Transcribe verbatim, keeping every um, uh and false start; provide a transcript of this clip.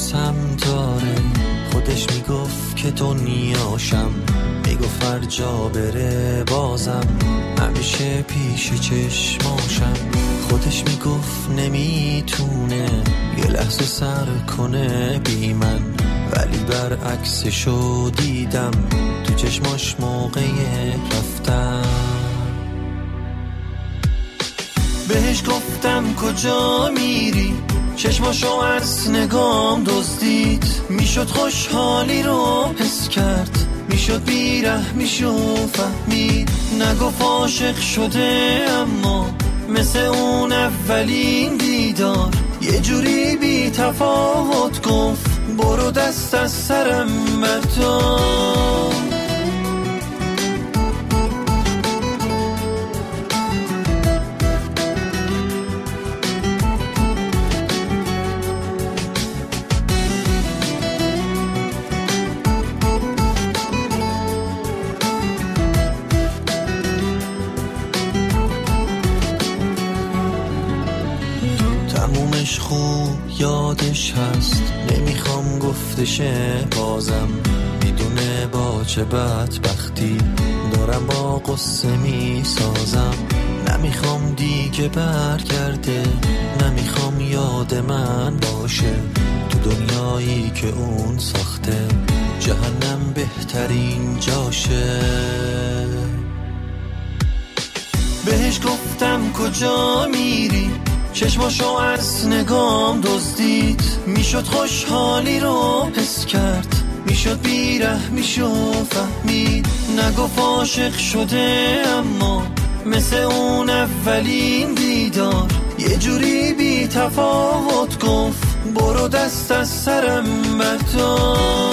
حواسم داره، خودش میگفت که دنیاشم، میگفت هر جا بره بازم همیشه پیش چشماشم. خودش میگفت نمیتونه یه لحظه سر کنه بی من، ولی برعکسشو دیدم تو چشماش موقع رفتم. بهش گفتم کجا میری، چشماشو از نگام دزدید، میشد خوشحالی رو حس کرد، میشد بی‌رحمیشو فهمید. نگفت عاشق شده اما مثل اون اولین دیدار یه جوری بی تفاوت گفت برو دست از سرم بردار. تمومش خوب یادش هست، نمیخوام گفتشه بازم، میدونه با چه بدبختی دارم با قصه میسازم. نمیخوام دیگه برگرده، نمیخوام یاد من باشه، تو دنیایی که اون ساخته جهنم بهترین جاشه. بهش گفتم کجا میری، چشماشو از نگام دزدید، میشد خوشحالی رو حس کرد، میشد بی‌رحمیشو فهمید. نگفت عاشق شده اما مثل اون اولین دیدار یه جوری بی تفاوت گفت برو دست از سرم بردار.